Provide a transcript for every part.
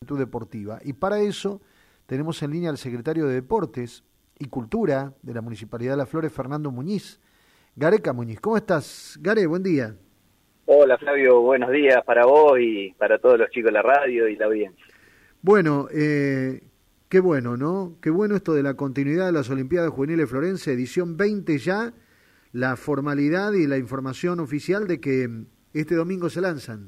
Deportiva. Y para eso tenemos en línea al secretario de Deportes y Cultura de la Municipalidad de Las Flores, Fernando Muñiz. Gareca Muñiz, ¿cómo estás? Gare, buen día. Hola Flavio, buenos días para vos y para todos los chicos de la radio y la audiencia. Bueno, qué bueno, ¿no? Qué bueno esto de la continuidad de las Olimpiadas Juveniles Florense, edición 20 ya, la formalidad y la información oficial de que este domingo se lanzan.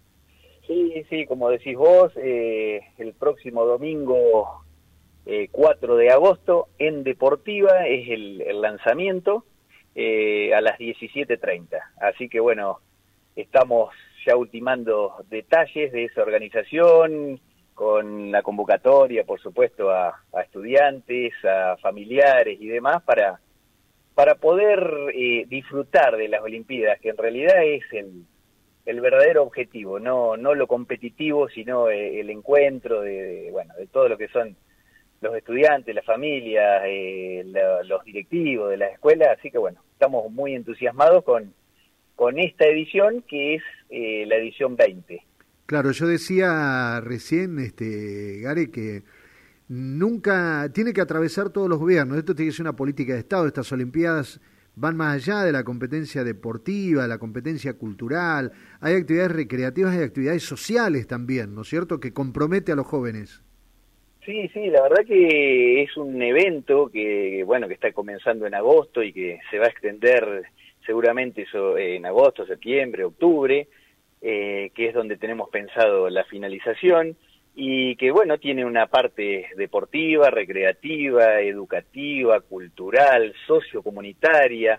Sí, como decís vos, el próximo domingo 4 de agosto en Deportiva es el lanzamiento a las 17:30. Así que bueno, estamos ya ultimando detalles de esa organización, con la convocatoria, por supuesto, a estudiantes, a familiares y demás, para poder disfrutar de las Olimpiadas, que en realidad es el verdadero objetivo, no lo competitivo, sino el encuentro de todo lo que son los estudiantes, las familias, los directivos de las escuelas. Así que bueno, estamos muy entusiasmados con esta edición, que es la edición 20. Claro, yo decía recién, Gare, que nunca tiene que atravesar todos los gobiernos. Esto tiene que ser una política de Estado. Estas Olimpiadas van más allá de la competencia deportiva, la competencia cultural. Hay actividades recreativas, hay actividades sociales también, ¿no es cierto?, que compromete a los jóvenes. Sí, la verdad que es un evento que está comenzando en agosto y que se va a extender seguramente en agosto, septiembre, octubre, que es donde tenemos pensado la finalización, y que tiene una parte deportiva, recreativa, educativa, cultural, sociocomunitaria,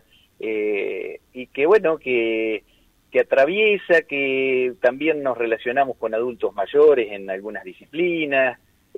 y que atraviesa, que también nos relacionamos con adultos mayores en algunas disciplinas,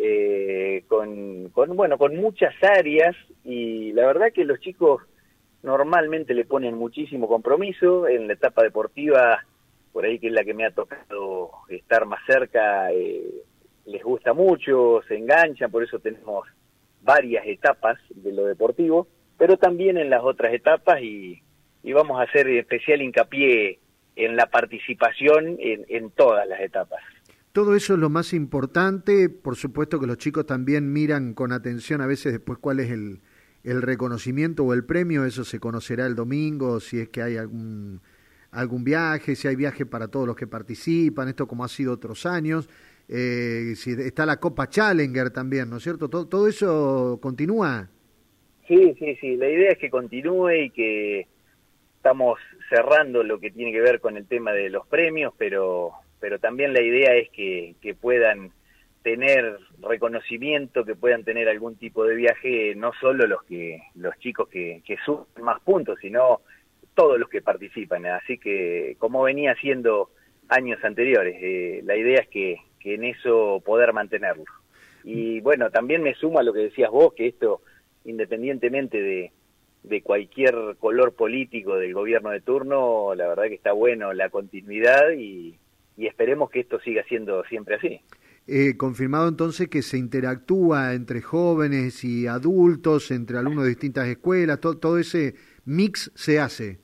con muchas áreas, y la verdad que los chicos normalmente le ponen muchísimo compromiso en la etapa deportiva, por ahí que es la que me ha tocado estar más cerca. Les gusta mucho, se enganchan, por eso tenemos varias etapas de lo deportivo, pero también en las otras etapas, y vamos a hacer especial hincapié en la participación en todas las etapas. Todo eso es lo más importante. Por supuesto que los chicos también miran con atención a veces después cuál es el reconocimiento o el premio. Eso se conocerá el domingo, si es que hay algún viaje, si hay viaje para todos los que participan, esto como ha sido otros años. Si está la Copa Challenger también, ¿no es cierto? ¿Todo eso continúa? Sí, la idea es que continúe, y que estamos cerrando lo que tiene que ver con el tema de los premios, pero también la idea es que puedan tener reconocimiento, que puedan tener algún tipo de viaje, no solo los chicos que suben más puntos, sino todos los que participan. Así que, como venía haciendo años anteriores, la idea es que en eso poder mantenerlo. Y también me sumo a lo que decías vos, que esto, independientemente de cualquier color político del gobierno de turno, la verdad que está bueno la continuidad, y esperemos que esto siga siendo siempre así. Confirmado entonces que se interactúa entre jóvenes y adultos, entre alumnos de distintas escuelas, todo ese mix se hace.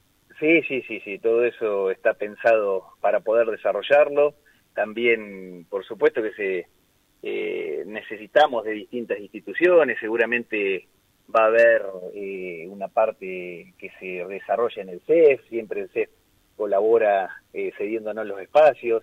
Sí, todo eso está pensado para poder desarrollarlo. También, por supuesto que necesitamos de distintas instituciones. Seguramente va a haber una parte que se desarrolla en el CEF, siempre el CEF colabora cediéndonos los espacios,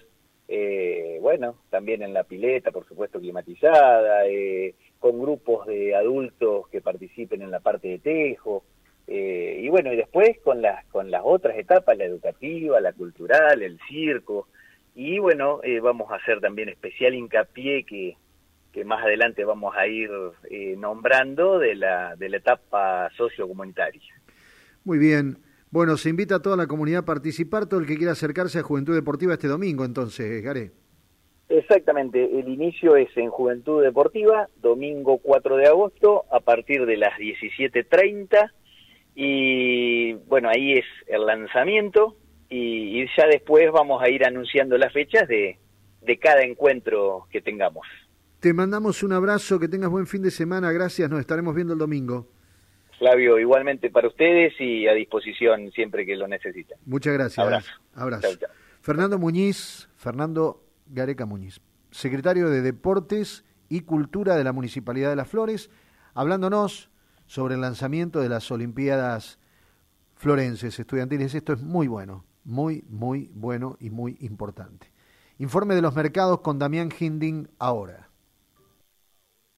también en la pileta, por supuesto, climatizada, con grupos de adultos que participen en la parte de tejo, y después con las otras etapas, la educativa, la cultural, el circo, y vamos a hacer también especial hincapié que más adelante vamos a ir nombrando de la etapa sociocomunitaria. Muy bien. Bueno, se invita a toda la comunidad a participar, todo el que quiera acercarse a Juventud Deportiva este domingo, entonces, Garé. Exactamente, el inicio es en Juventud Deportiva, domingo 4 de agosto, a partir de las 17:30, y ahí es el lanzamiento, y ya después vamos a ir anunciando las fechas de cada encuentro que tengamos. Te mandamos un abrazo, que tengas buen fin de semana, gracias, nos estaremos viendo el domingo. Flavio, igualmente para ustedes, y a disposición siempre que lo necesiten. Muchas gracias. Abrazo. Chau. Fernando Gareca Muñiz. secretario de Deportes y Cultura de la Municipalidad de Las Flores, hablándonos sobre el lanzamiento de las Olimpiadas Florenses Estudiantiles. Esto es muy bueno, muy bueno y muy importante. Informe de los mercados con Damián Hinding ahora.